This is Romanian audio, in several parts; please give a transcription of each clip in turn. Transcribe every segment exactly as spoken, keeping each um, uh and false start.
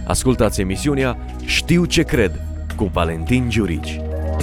Ascultați emisiunea Știu ce cred cu Valentin Giurici.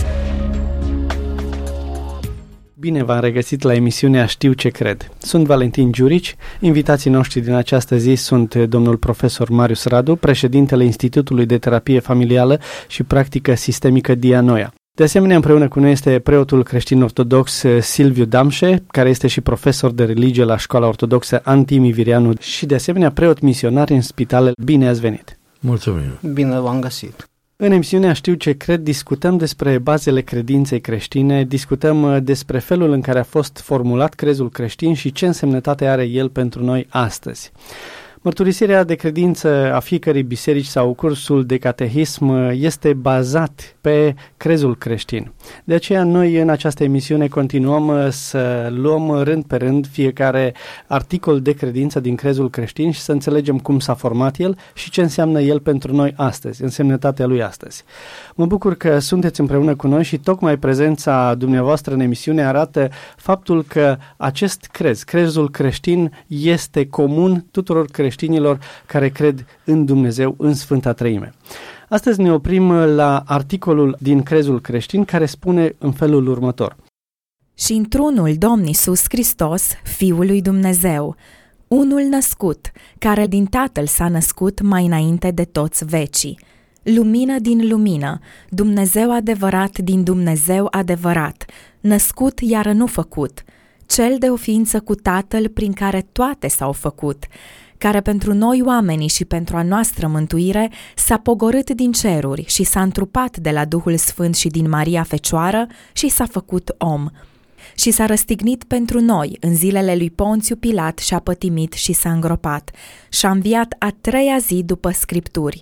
Bine v-am regăsit la emisiunea Știu ce cred. Sunt Valentin Giurici. Invitații noștri din această zi sunt domnul profesor Marius Radu, președintele Institutului de Terapie Familială și Practică Sistemică Dianoia. De asemenea, împreună cu noi este preotul creștin-ortodox Silviu Damșe, care este și profesor de religie la Școala Ortodoxă Antimi Virianu și de asemenea preot misionar în spitale. Bine ați venit! Mulțumim! Bine v-am găsit! În emisiunea Știu ce cred discutăm despre bazele credinței creștine, discutăm despre felul în care a fost formulat crezul creștin și ce însemnătate are el pentru noi astăzi. Mărturisirea de credință a fiecărei biserici sau cursul de catehism este bazat pe crezul creștin. De aceea noi în această emisiune continuăm să luăm rând pe rând fiecare articol de credință din crezul creștin și să înțelegem cum s-a format el și ce înseamnă el pentru noi astăzi, însemnătatea lui astăzi. Mă bucur că sunteți împreună cu noi și tocmai prezența dumneavoastră în emisiune arată faptul că acest crez, crezul creștin, este comun tuturor creștinilor care cred în Dumnezeu, în Sfânta Treime. Astăzi ne oprim la articolul din crezul creștin care spune în felul următor. Și într-unul Domn Iisus Hristos, Fiul lui Dumnezeu, unul născut, care din Tatăl s-a născut mai înainte de toți vecii, lumină din lumină, Dumnezeu adevărat din Dumnezeu adevărat, născut iar nu făcut, cel de o ființă cu Tatăl prin care toate s-au făcut, care pentru noi oamenii și pentru a noastră mântuire s-a pogorât din ceruri și s-a întrupat de la Duhul Sfânt și din Maria Fecioară și s-a făcut om. Și s-a răstignit pentru noi în zilele lui Ponțiu Pilat și a pătimit și s-a îngropat și a înviat a treia zi după Scripturi.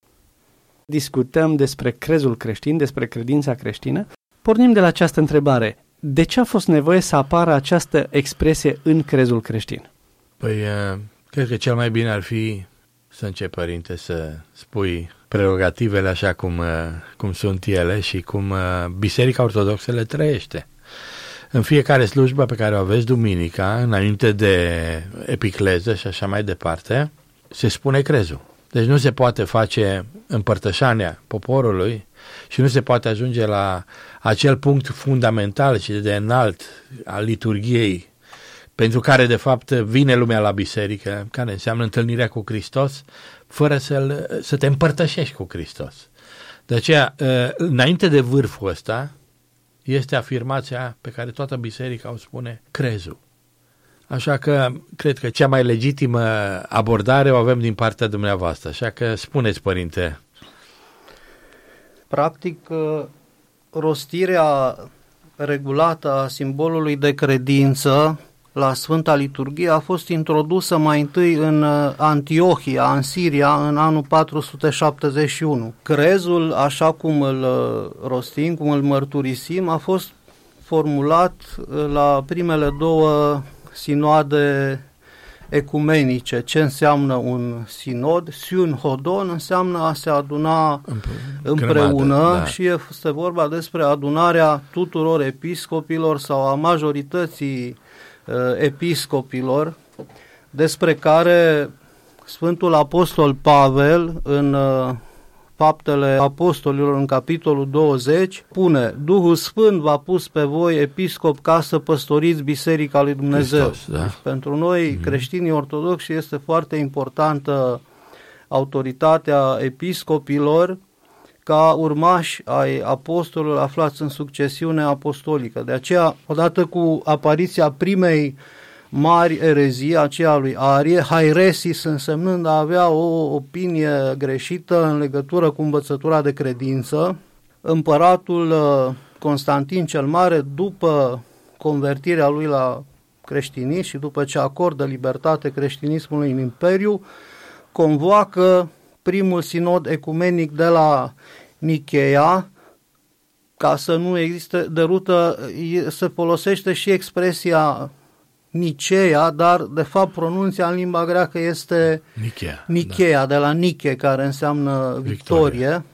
Discutăm despre crezul creștin, despre credința creștină. Pornim de la această întrebare. De ce a fost nevoie să apară această expresie în crezul creștin? Păi, cred că cel mai bine ar fi să începi, părinte, să spui prerogativele așa cum, cum sunt ele și cum Biserica Ortodoxă le trăiește. În fiecare slujbă pe care o aveți duminica, înainte de epicleză și așa mai departe, se spune crezul. Deci nu se poate face împărtășania poporului și nu se poate ajunge la acel punct fundamental și de înalt al liturghiei pentru care, de fapt, vine lumea la biserică, care înseamnă întâlnirea cu Hristos, fără să să te împărtășești cu Hristos. De aceea, înainte de vârful ăsta, este afirmația pe care toată biserica o spune, crezul. Așa că, cred că cea mai legitimă abordare o avem din partea dumneavoastră. Așa că, spuneți, părinte. Practic, rostirea regulată a simbolului de credință la Sfânta Liturghie a fost introdusă mai întâi în Antiohia, în Siria, în anul patru sute șaptezeci și unu. Crezul, așa cum îl rostim, cum îl mărturisim, a fost formulat la primele două sinoade ecumenice. Ce înseamnă un sinod? Siun hodon înseamnă a se aduna împreună, Cremată, da. Și este vorba despre adunarea tuturor episcopilor sau a majorității episcopilor, despre care Sfântul Apostol Pavel în Faptele Apostolilor în capitolul douăzeci pune: Duhul Sfânt v-a pus pe voi episcop ca să păstoriți Biserica lui Dumnezeu. Hristos, da? Deci, pentru noi, mm-hmm. creștinii ortodoxi, este foarte importantă autoritatea episcopilor ca urmași ai apostolilor aflați în succesiune apostolică. De aceea, odată cu apariția primei mari erezii, aceea lui Arie, hairesis însemnând a avea o opinie greșită în legătură cu învățătura de credință, împăratul Constantin cel Mare, după convertirea lui la creștinism și după ce acordă libertate creștinismului în Imperiu, convoacă primul sinod ecumenic de la Nicheia, ca să nu existe derută, se folosește și expresia Niceea, dar de fapt pronunția în limba greacă este Nicheea, Nicheea da. De la Niche, care înseamnă victorie. victorie.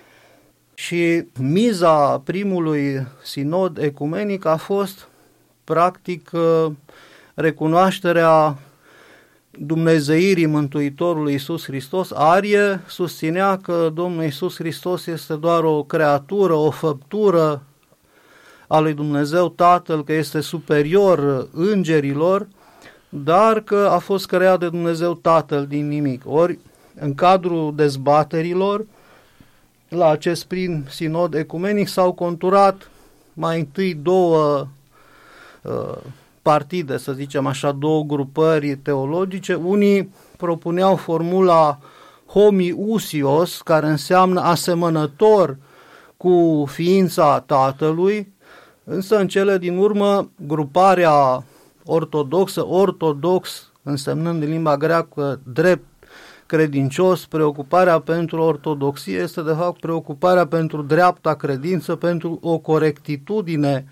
Și miza primului sinod ecumenic a fost practic recunoașterea dumnezeirii Mântuitorului Iisus Hristos, Arie susținea că Domnul Iisus Hristos este doar o creatură, o făptură a lui Dumnezeu Tatăl, că este superior îngerilor, dar că a fost creat de Dumnezeu Tatăl din nimic. Ori, în cadrul dezbaterilor, la acest prim sinod ecumenic s-au conturat mai întâi două uh, partide, să zicem așa, două grupări teologice. Unii propuneau formula homiousios, care înseamnă asemănător cu ființa Tatălui, însă în cele din urmă gruparea ortodoxă, ortodox însemnând în limba greacă drept credincios, preocuparea pentru ortodoxie este de fapt preocuparea pentru dreapta credință, pentru o corectitudine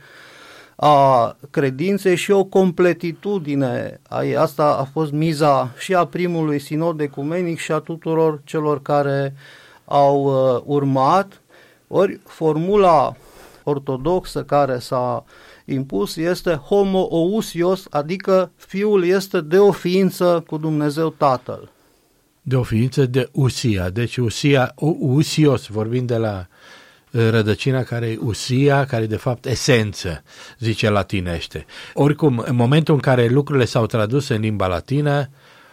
a credinței și o completitudine. Asta a fost miza și a primului sinod ecumenic și a tuturor celor care au uh, urmat. Ori formula ortodoxă care s-a impus este homoousios, adică Fiul este de o ființă cu Dumnezeu Tatăl. De o ființă de usia, deci usia, usios, vorbind de la rădăcina care e usia, care e de fapt esență, zice latinește. Oricum, în momentul în care lucrurile s-au tradus în limba latină,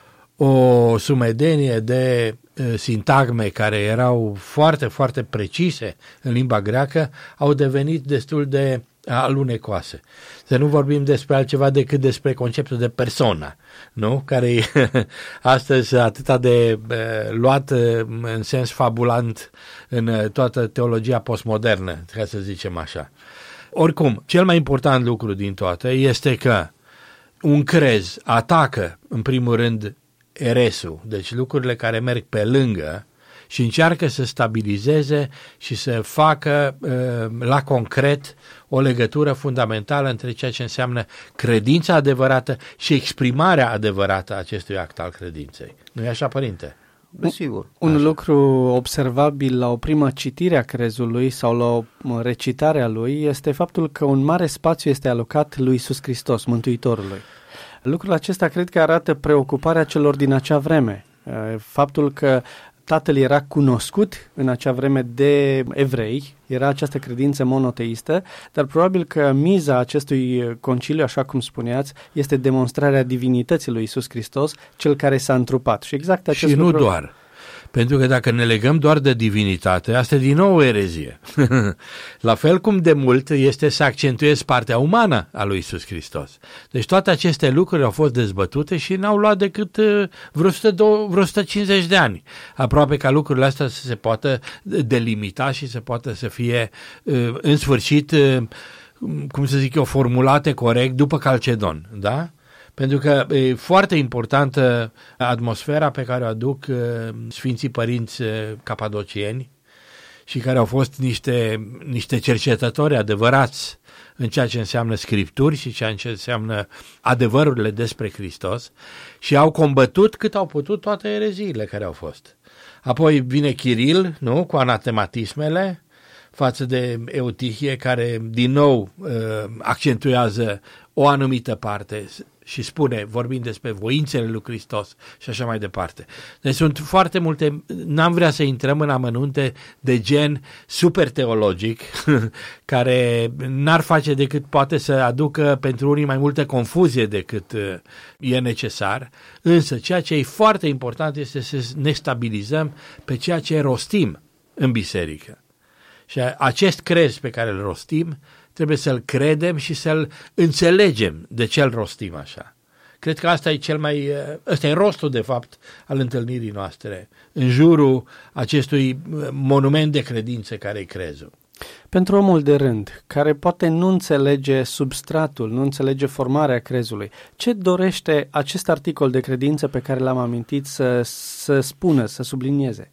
o sumedenie de uh, sintagme care erau foarte, foarte precise în limba greacă au devenit destul de alunecoase. Să nu vorbim despre altceva decât despre conceptul de persoană, nu? Care e astăzi atât de uh, luat uh, în sens fabulant în uh, toată teologia postmodernă, ca să zicem așa. Oricum, cel mai important lucru din toate este că un crez atacă, în primul rând, eresul, deci lucrurile care merg pe lângă, și încearcă să stabilizeze și să facă uh, la concret o legătură fundamentală între ceea ce înseamnă credința adevărată și exprimarea adevărată a acestui act al credinței. Nu e așa, părinte? Desigur. Un Așa. lucru observabil la o primă citire a crezului sau la o recitare a lui este faptul că un mare spațiu este alocat lui Iisus Hristos, Mântuitorului. Lucrul acesta cred că arată preocuparea celor din acea vreme. Faptul că Tatăl era cunoscut în acea vreme de evrei, era această credință monoteistă, dar probabil că miza acestui conciliu, așa cum spuneați, este demonstrarea divinității lui Iisus Hristos, cel care s-a întrupat. Și exact acest Și nu lucru... doar. Pentru că dacă ne legăm doar de divinitate, asta e din nou o erezie. La fel cum de mult este să accentuezi partea umană a lui Iisus Hristos. Deci toate aceste lucruri au fost dezbătute și n-au luat decât vreo, o sută, vreo o sută cincizeci de ani. Aproape ca lucrurile astea să se poată delimita și să poată să fie în sfârșit, cum să zic eu, formulate corect după Calcedon, da? Pentru că e foarte importantă atmosfera pe care o aduc uh, Sfinții Părinți uh, capadocieni și care au fost niște, niște cercetători adevărați în ceea ce înseamnă scripturi și ceea ce înseamnă adevărurile despre Hristos și au combătut cât au putut toate ereziile care au fost. Apoi vine Chiril, nu, cu anatematismele față de Eutihie, care din nou uh, accentuează o anumită parte și spune, vorbind despre voințele lui Hristos și așa mai departe. Deci sunt foarte multe, n-am vrea să intrăm în amănunte de gen super teologic, care n-ar face decât poate să aducă pentru unii mai multă confuzie decât e necesar, însă ceea ce e foarte important este să ne stabilizăm pe ceea ce rostim în biserică. Și acest crez pe care îl rostim, trebuie să-l credem și să-l înțelegem de ce îl rostim așa. Cred că asta e cel mai, ăsta e rostul de fapt al întâlnirii noastre, în jurul acestui monument de credință care e crezul. Pentru omul de rând, care poate nu înțelege substratul, nu înțelege formarea crezului, ce dorește acest articol de credință pe care l-am amintit să, să spună, să sublinieze?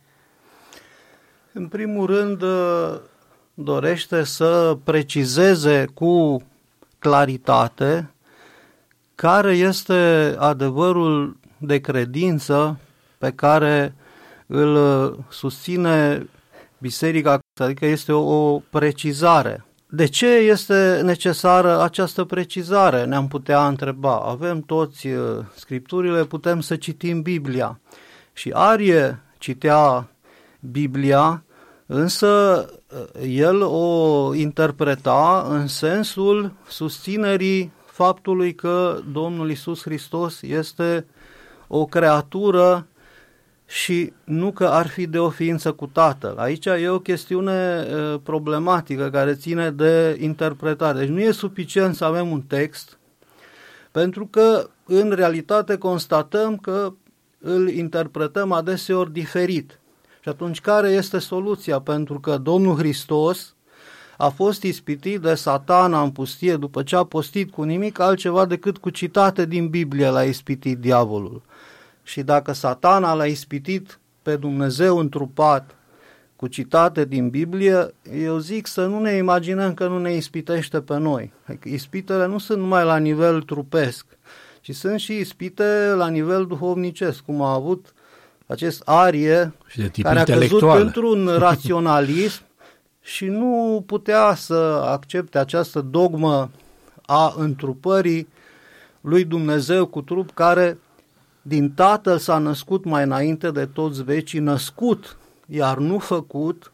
În primul rând, dorește să precizeze cu claritate care este adevărul de credință pe care îl susține biserica, adică este o, o precizare. De ce este necesară această precizare? Ne-am putea întreba. Avem toți scripturile, putem să citim Biblia. Și Arie citea Biblia, însă el o interpreta în sensul susținerii faptului că Domnul Iisus Hristos este o creatură și nu că ar fi de o ființă cu Tatăl. Aici e o chestiune problematică care ține de interpretare. Deci nu e suficient să avem un text, pentru că în realitate constatăm că îl interpretăm adeseori diferit. Și atunci care este soluția? Pentru că Domnul Hristos a fost ispitit de Satana în pustie după ce a postit cu nimic altceva decât cu citate din Biblie l-a ispitit diavolul. Și dacă Satana l-a ispitit pe Dumnezeu întrupat cu citate din Biblie, eu zic să nu ne imaginăm că nu ne ispitește pe noi. Ispitele nu sunt numai la nivel trupesc, ci sunt și ispite la nivel duhovnicesc, cum a avut acest Arie, care a căzut într-un raționalism și nu putea să accepte această dogmă a întrupării lui Dumnezeu cu trup, care din Tatăl s-a născut mai înainte de toți vecii, născut, iar nu făcut,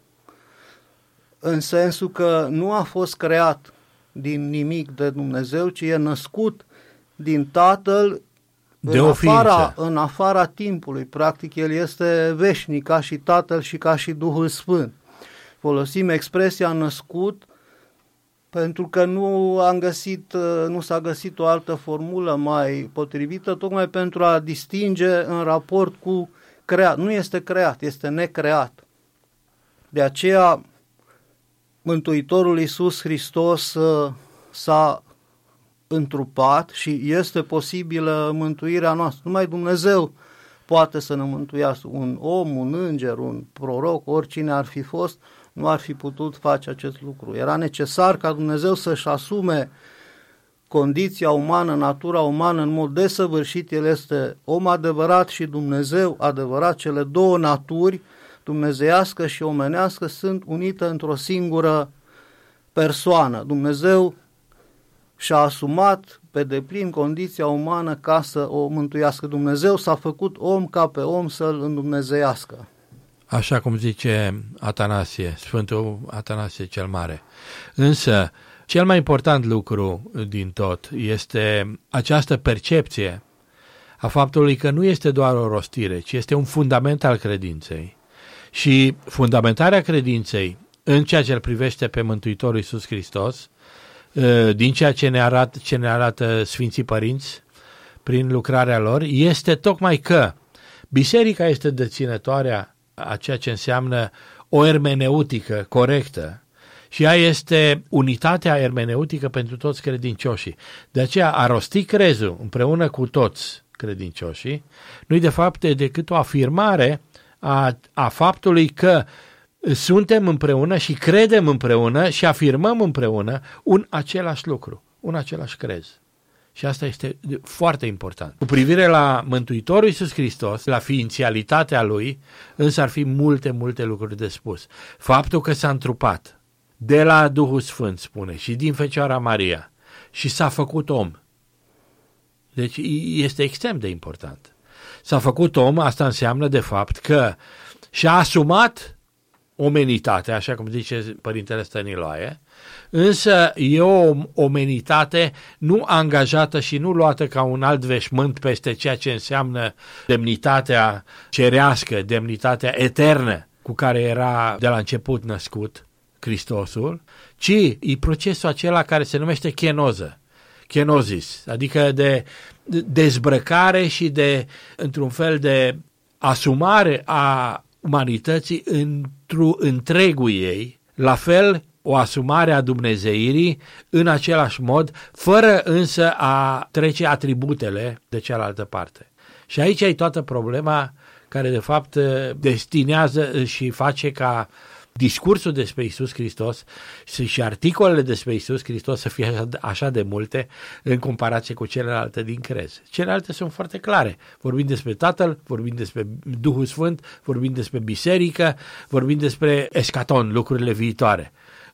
în sensul că nu a fost creat din nimic de Dumnezeu, ci e născut din Tatăl de în, o afara, în afara timpului. Practic, el este veșnic ca și Tatăl și ca și Duhul Sfânt. Folosim expresia născut pentru că nu am găsit, nu s-a găsit o altă formulă mai potrivită, tocmai pentru a distinge în raport cu creat. Nu este creat, este necreat. De aceea, Mântuitorul Iisus Hristos s-a întrupat și este posibilă mântuirea noastră. Numai Dumnezeu poate să ne mântuiască. Un om, un înger, un proroc, oricine ar fi fost, nu ar fi putut face acest lucru. Era necesar ca Dumnezeu să-și asume condiția umană, natura umană în mod desăvârșit. El este om adevărat și Dumnezeu adevărat. Cele două naturi, dumnezeiască și omenească, sunt unite într-o singură persoană. Dumnezeu și-a asumat pe deplin condiția umană ca să o mântuiască. Dumnezeu s-a făcut om ca pe om să-l îndumnezeiască. Așa cum zice Atanasie, Sfântul Atanasie cel Mare. Însă, cel mai important lucru din tot este această percepție a faptului că nu este doar o rostire, ci este un fundament al credinței. Și fundamentarea credinței în ceea ce îl privește pe Mântuitorul Iisus Hristos, din ceea ce ne arată, ce ne arată Sfinții Părinți prin lucrarea lor, este tocmai că biserica este deținătoarea a ceea ce înseamnă o ermeneutică corectă și ea este unitatea ermeneutică pentru toți credincioșii. De aceea a rosti crezul împreună cu toți credincioșii nu-i de fapt decât o afirmare a, a faptului că suntem împreună și credem împreună și afirmăm împreună un același lucru, un același crez. Și asta este foarte important. Cu privire la Mântuitorul Iisus Hristos, la ființialitatea Lui, însă ar fi multe, multe lucruri de spus. Faptul că s-a întrupat de la Duhul Sfânt, spune, și din Fecioara Maria, și s-a făcut om. Deci este extrem de important. S-a făcut om, asta înseamnă de fapt că și-a asumat omenitatea, așa cum zice Părintele Stăniloae, însă e o omenitate nu angajată și nu luată ca un alt veșmânt peste ceea ce înseamnă demnitatea cerească, demnitatea eternă cu care era de la început născut Hristosul, ci e procesul acela care se numește chenoză, chenozis, adică de dezbrăcare și de, într-un fel de asumare a umanității într-un întregul ei, la fel o asumare a dumnezeirii în același mod, fără însă a trece atributele de cealaltă parte. Și aici e toată problema care de fapt destinează și face ca discursul despre Iisus Hristos și articolele despre Iisus Hristos să fie așa de multe în comparație cu celelalte din crez. Celelalte sunt foarte clare. Vorbim despre Tatăl, vorbim despre Duhul Sfânt, vorbim despre biserică, vorbim despre eschaton, lucrurile viitoare.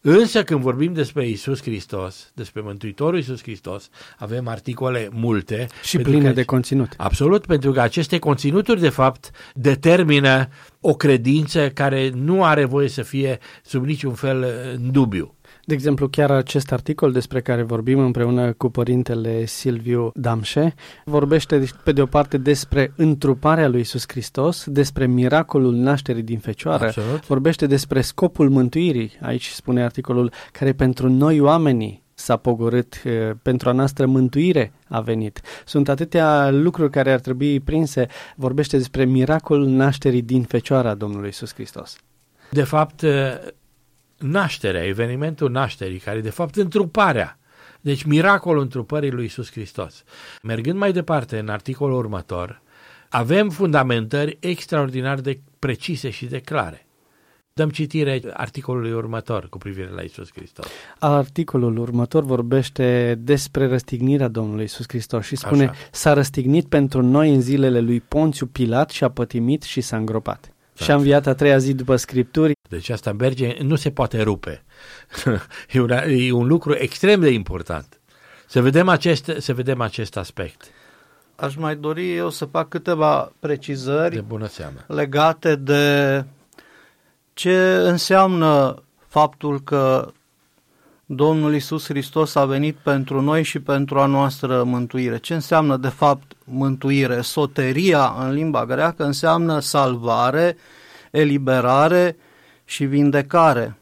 Însă când vorbim despre Iisus Hristos, despre Mântuitorul Iisus Hristos, avem articole multe. Și pline de conținut. Absolut, pentru că aceste conținuturi, de fapt, determină o credință care nu are voie să fie sub niciun fel în dubiu. De exemplu, chiar acest articol despre care vorbim împreună cu părintele Silviu Damșe vorbește pe de o parte despre întruparea lui Iisus Hristos, despre miracolul nașterii din fecioară, Absolut. Vorbește despre scopul mântuirii, aici spune articolul, care pentru noi oamenii s-a pogorât, pentru a noastră mântuire a venit. Sunt atâtea lucruri care ar trebui prinse, vorbește despre miracolul nașterii din fecioara Domnului Iisus Hristos. De fapt, nașterea, evenimentul nașterii, care de fapt întruparea, deci miracolul întrupării lui Iisus Hristos. Mergând mai departe în articolul următor, avem fundamentări extraordinar de precise și de clare. Dăm citire articolului următor cu privire la Iisus Hristos. Articolul următor vorbește despre răstignirea Domnului Iisus Hristos și spune: Așa. S-a răstignit pentru noi în zilele lui Ponțiu Pilat și a pătimit și s-a îngropat. Și a înviat a treia zi după Scripturi. Deci asta merge, nu se poate rupe. e, un, e un lucru extrem de important. Să vedem acest, să vedem acest aspect. Aș mai dori eu să fac câteva precizări De bună seamă. legate de ce înseamnă faptul că Domnul Iisus Hristos a venit pentru noi și pentru a noastră mântuire. Ce înseamnă de fapt mântuire? Soteria în limba greacă înseamnă salvare, eliberare și vindecare.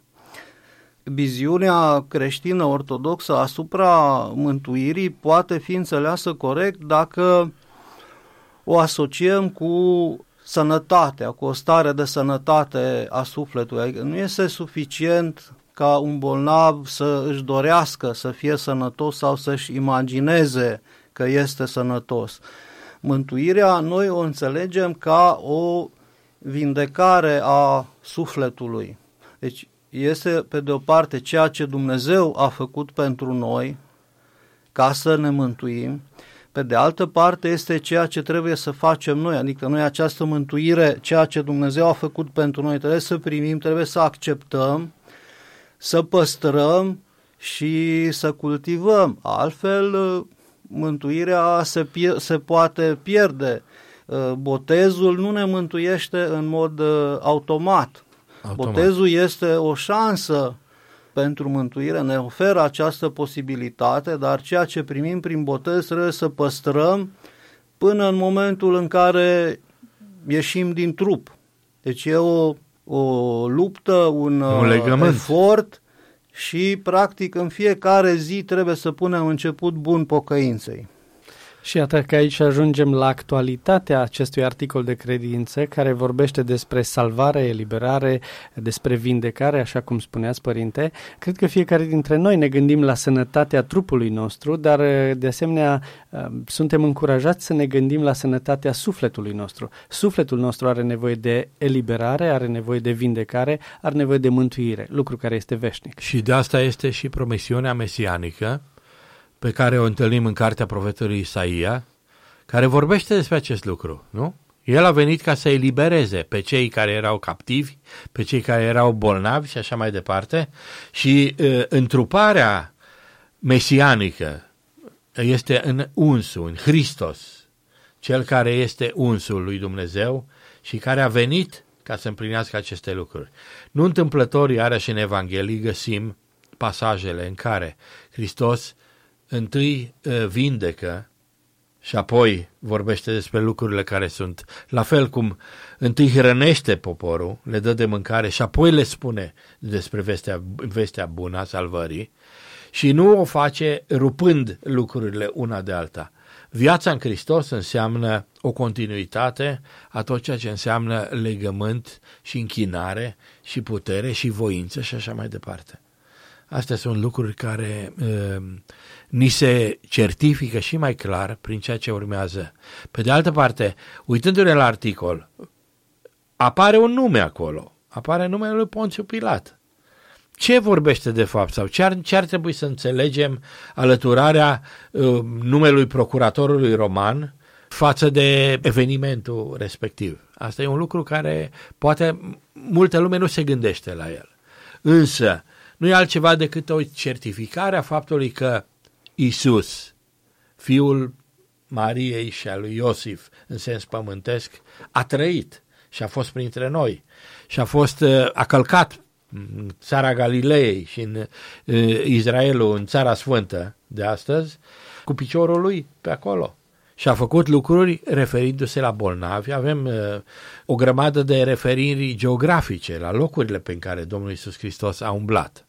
Viziunea creștină ortodoxă asupra mântuirii poate fi înțeleasă corect dacă o asociem cu sănătatea, cu o stare de sănătate a sufletului. Adică nu este suficient ca un bolnav să își dorească să fie sănătos sau să-și imagineze că este sănătos. Mântuirea noi o înțelegem ca o vindecare a sufletului. Deci este pe de o parte ceea ce Dumnezeu a făcut pentru noi ca să ne mântuim, pe de altă parte este ceea ce trebuie să facem noi, adică noi această mântuire, ceea ce Dumnezeu a făcut pentru noi, trebuie să primim, trebuie să acceptăm, să păstrăm și să cultivăm. Altfel, mântuirea se, pie- se poate pierde. Botezul nu ne mântuiește în mod automat. automat. Botezul este o șansă pentru mântuire, ne oferă această posibilitate, dar ceea ce primim prin botez trebuie să păstrăm până în momentul în care ieșim din trup. Deci e o, o luptă, un, un efort și practic în fiecare zi trebuie să punem început bun pocăinței. Și iată că aici ajungem la actualitatea acestui articol de credință care vorbește despre salvare, eliberare, despre vindecare, așa cum spuneați, părinte. Cred că fiecare dintre noi ne gândim la sănătatea trupului nostru, dar de asemenea suntem încurajați să ne gândim la sănătatea sufletului nostru. Sufletul nostru are nevoie de eliberare, are nevoie de vindecare, are nevoie de mântuire, lucru care este veșnic. Și de asta este și promisiunea mesianică pe care o întâlnim în cartea profetului Isaia, care vorbește despre acest lucru, nu? El a venit ca să elibereze pe cei care erau captivi, pe cei care erau bolnavi și așa mai departe, și uh, întruparea mesianică este în unsul, în Hristos, cel care este unsul lui Dumnezeu și care a venit ca să împlinească aceste lucruri. Nu întâmplător, iarăși în Evanghelii găsim pasajele în care Hristos întâi vindecă și apoi vorbește despre lucrurile care sunt, la fel cum întâi hrănește poporul, le dă de mâncare și apoi le spune despre vestea, vestea bună a salvării și nu o face rupând lucrurile una de alta. Viața în Hristos înseamnă o continuitate a tot ceea ce înseamnă legământ și închinare și putere și voință și așa mai departe. Astea sunt lucruri care uh, ni se certifică și mai clar prin ceea ce urmează. Pe de altă parte, uitându-ne la articol, apare un nume acolo, apare numele lui Ponțiu Pilat. Ce vorbește de fapt sau ce ar, ce ar trebui să înțelegem alăturarea uh, numelui procuratorului roman față de evenimentul respectiv? Asta e un lucru care poate multă lume nu se gândește la el. Însă, nu e altceva decât o certificare a faptului că Iisus, fiul Mariei și a lui Iosif, în sens pământesc, a trăit și a fost printre noi și a fost, a călcat în țara Galilei și în Israelul, în țara sfântă de astăzi, cu piciorul lui pe acolo. Și a făcut lucruri referindu-se la bolnavi. Avem uh, o grămadă de referiri geografice la locurile pe care Domnul Iisus Hristos a umblat.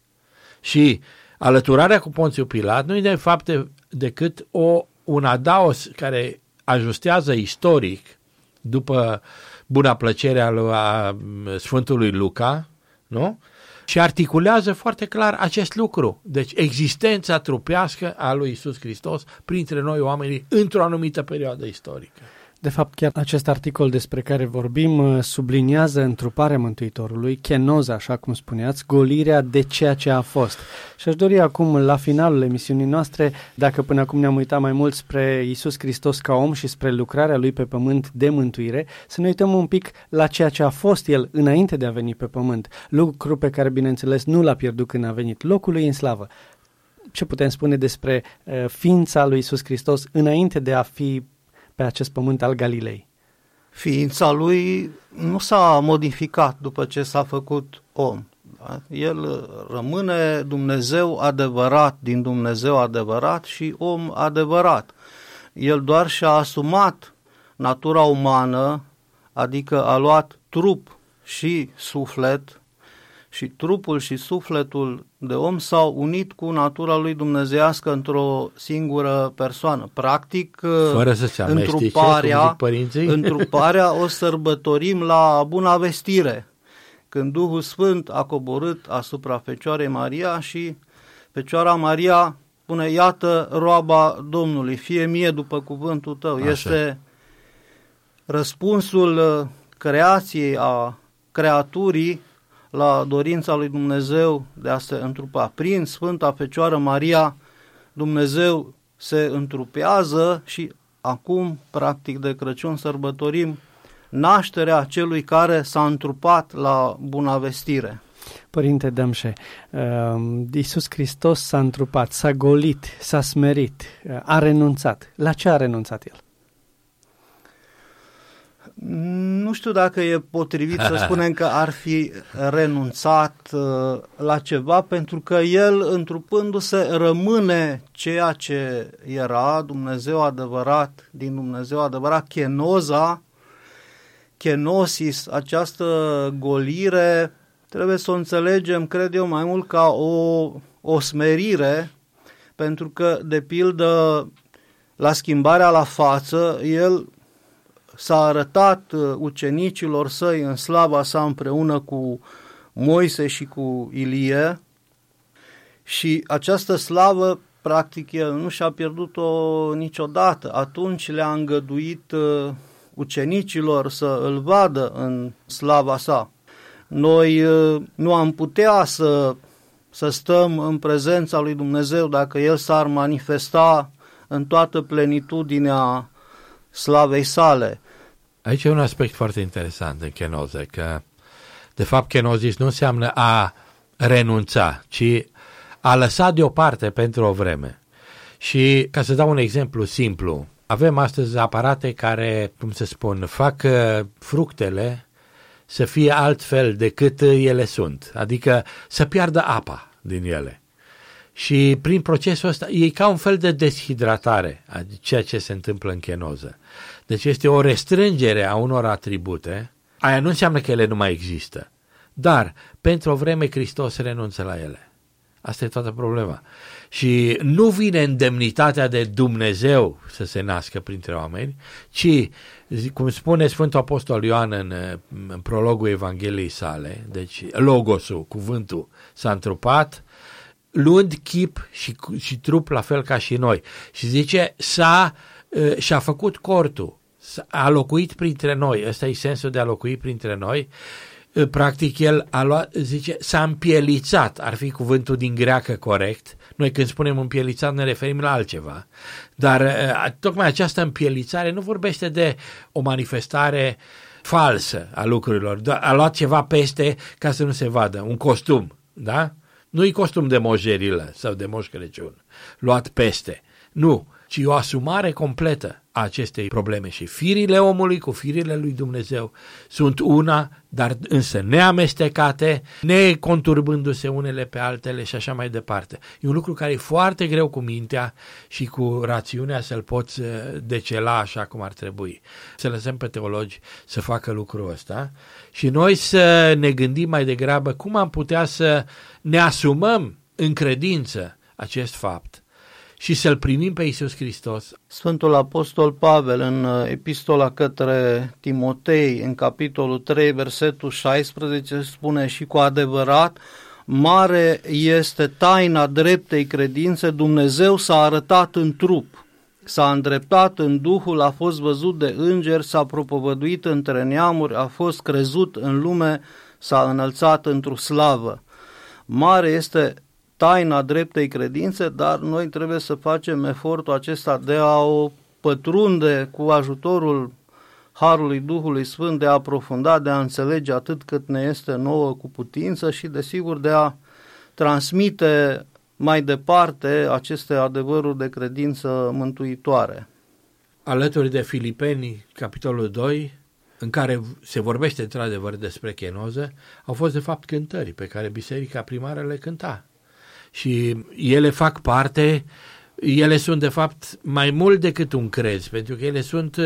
Și alăturarea cu Ponțiu Pilat nu e de fapt de, decât o, un adaos care ajustează istoric după buna plăcere a, lui, a Sfântului Luca, nu? Și articulează foarte clar acest lucru. Deci existența trupească a lui Iisus Hristos printre noi oamenii într-o anumită perioadă istorică. De fapt, chiar acest articol despre care vorbim subliniază întruparea Mântuitorului, chenoza, așa cum spuneați, golirea de ceea ce a fost. Și aș dori acum, la finalul emisiunii noastre, dacă până acum ne-am uitat mai mult spre Iisus Hristos ca om și spre lucrarea lui pe pământ de mântuire, să ne uităm un pic la ceea ce a fost el înainte de a veni pe pământ, lucru pe care, bineînțeles, nu l-a pierdut când a venit, locul lui în slavă. Ce putem spune despre uh, ființa lui Iisus Hristos înainte de a fi pe acest pământ al Galilei? Ființa lui nu s-a modificat după ce s-a făcut om. Da? El rămâne Dumnezeu adevărat din Dumnezeu adevărat și om adevărat. El doar și-a asumat natura umană, adică a luat trup și suflet, și trupul și sufletul de om s-au unit cu natura lui dumnezeiască într-o singură persoană. Practic, fără să se amestece, întruparea, cum zic părinții. întruparea o sărbătorim la Buna Vestire, când Duhul Sfânt a coborât asupra Fecioarei Maria și Fecioara Maria spune: iată roaba Domnului, fie mie după cuvântul tău. Așa. Este răspunsul creației, a creaturii la dorința lui Dumnezeu de a se întrupa. Prin Sfânta Fecioară Maria, Dumnezeu se întrupează și acum, practic de Crăciun, sărbătorim nașterea celui care s-a întrupat la Buna Vestire. Părinte Dămșe, uh, Iisus Hristos s-a întrupat, s-a golit, s-a smerit, uh, a renunțat. La ce a renunțat El? Nu știu dacă e potrivit să spunem că ar fi renunțat uh, la ceva, pentru că el, întrupându-se, rămâne ceea ce era, Dumnezeu adevărat, din Dumnezeu adevărat, chenoza, chenosis, această golire, trebuie să o înțelegem, cred eu, mai mult ca o, o smerire, pentru că, de pildă, la schimbarea la față, el s-a arătat ucenicilor săi în slava sa împreună cu Moise și cu Ilie și această slavă, practic, el nu și-a pierdut-o niciodată. Atunci le-a îngăduit ucenicilor să îl vadă în slava sa. Noi nu am putea să, să stăm în prezența lui Dumnezeu dacă El s-ar manifesta în toată plenitudinea slavei sale. Aici e un aspect foarte interesant în chenoze, că de fapt chenozis nu înseamnă a renunța, ci a lăsa deoparte pentru o vreme. Și ca să dau un exemplu simplu, avem astăzi aparate care, cum să spun, fac fructele să fie altfel decât ele sunt, adică să piardă apa din ele. Și prin procesul ăsta e ca un fel de deshidratare a ceea ce se întâmplă în chenoză. Deci este o restrângere a unor atribute, aia nu înseamnă că ele nu mai există, dar pentru o vreme Hristos renunță la ele. Asta e toată problema. Și nu vine îndemnitatea de Dumnezeu să se nască printre oameni, ci, cum spune Sfântul Apostol Ioan în, în prologul Evangheliei sale, deci logosul, cuvântul, s-a întrupat, luând chip și, și trup la fel ca și noi. Și zice, s-a, uh, și-a făcut cortul, a locuit printre noi, ăsta e sensul de a locui printre noi. Uh, practic el a luat, zice, s-a împielițat, ar fi cuvântul din greacă corect. Noi când spunem împielițat ne referim la altceva. Dar uh, tocmai această împielițare nu vorbește de o manifestare falsă a lucrurilor. A luat ceva peste ca să nu se vadă, un costum, da? Nu-i costum de mojerilă sau de Moș Crăciun, luat peste. Nu, ci o asumare completă a acestei probleme. Și firile omului cu firile lui Dumnezeu sunt una, dar însă neamestecate, neconturbându-se unele pe altele și așa mai departe. E un lucru care e foarte greu cu mintea și cu rațiunea să-l poți decela așa cum ar trebui. Să lăsăm pe teologi să facă lucrul ăsta și noi să ne gândim mai degrabă cum am putea să ne asumăm în credință acest fapt și să-L primim pe Iisus Hristos. Sfântul Apostol Pavel în epistola către Timotei, în capitolul trei, versetul șaisprezece, spune: și cu adevărat, mare este taina dreptei credințe, Dumnezeu s-a arătat în trup, s-a îndreptat în Duhul, a fost văzut de îngeri, s-a propovăduit între neamuri, a fost crezut în lume, s-a înălțat într-o slavă. Mare este taina dreptei credințe, dar noi trebuie să facem efortul acesta de a o pătrunde cu ajutorul Harului Duhului Sfânt, de a aprofunda, de a înțelege atât cât ne este nouă cu putință și, desigur, de a transmite mai departe aceste adevăruri de credință mântuitoare. Alături de Filipeni, capitolul doi, în care se vorbește într-adevăr despre chenoză, au fost de fapt cântări pe care biserica primară le cânta. Și ele fac parte, ele sunt de fapt mai mult decât un crez, pentru că ele sunt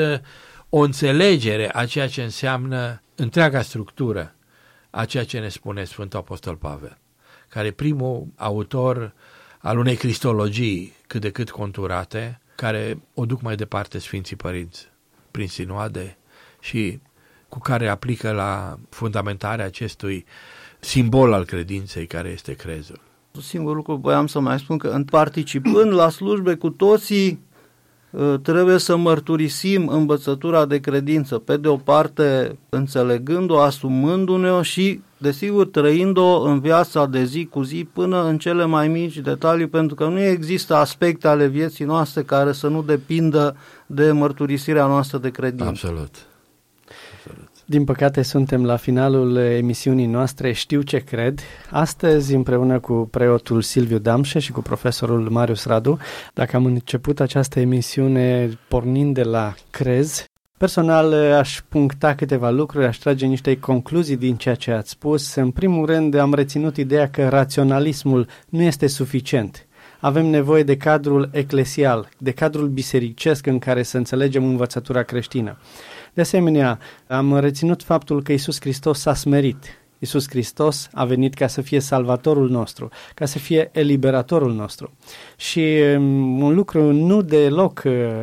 o înțelegere a ceea ce înseamnă întreaga structură, a ceea ce ne spune Sfântul Apostol Pavel, care e primul autor al unei cristologii cât de cât conturate, care o duc mai departe Sfinții Părinți prin sinoade și cu care aplică la fundamentarea acestui simbol al credinței care este crezul. Singurul lucru voiam să mai spun că în participând la slujbe cu toții trebuie să mărturisim învățătura de credință, pe de o parte înțelegând-o, asumându-ne-o și desigur trăind-o în viața de zi cu zi până în cele mai mici detalii, pentru că nu există aspecte ale vieții noastre care să nu depindă de mărturisirea noastră de credință. Absolut. Absolut. Din păcate suntem la finalul emisiunii noastre Știu ce cred. Astăzi, împreună cu preotul Silviu Damșe și cu profesorul Marius Radu, dacă am început această emisiune pornind de la crez, personal aș puncta câteva lucruri, aș trage niște concluzii din ceea ce ați spus. În primul rând am reținut ideea că raționalismul nu este suficient. Avem nevoie de cadrul eclesial, de cadrul bisericesc în care să înțelegem învățătura creștină. De asemenea, am reținut faptul că Iisus Hristos s-a smerit. Iisus Hristos a venit ca să fie salvatorul nostru, ca să fie eliberatorul nostru. Și un lucru nu deloc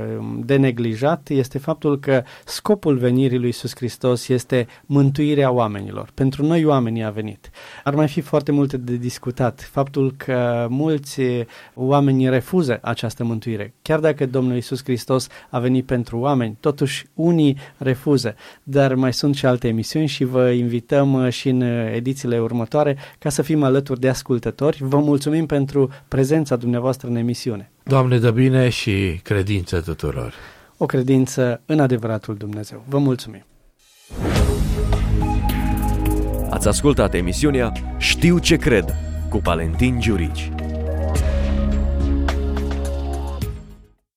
de neglijat este faptul că scopul venirii lui Iisus Hristos este mântuirea oamenilor. Pentru noi oamenii a venit. Ar mai fi foarte multe de discutat. Faptul că mulți oameni refuză această mântuire. Chiar dacă Domnul Iisus Hristos a venit pentru oameni, totuși unii refuză. Dar mai sunt și alte emisiuni și vă invităm și în edițiile următoare ca să fim alături de ascultători. Vă mulțumim pentru prezența dumneavoastră în emisiune. Doamne, dă bine și credință tuturor. O credință în adevăratul Dumnezeu. Vă mulțumim. Ați ascultat emisiunea Știu ce cred cu Valentin Giurici.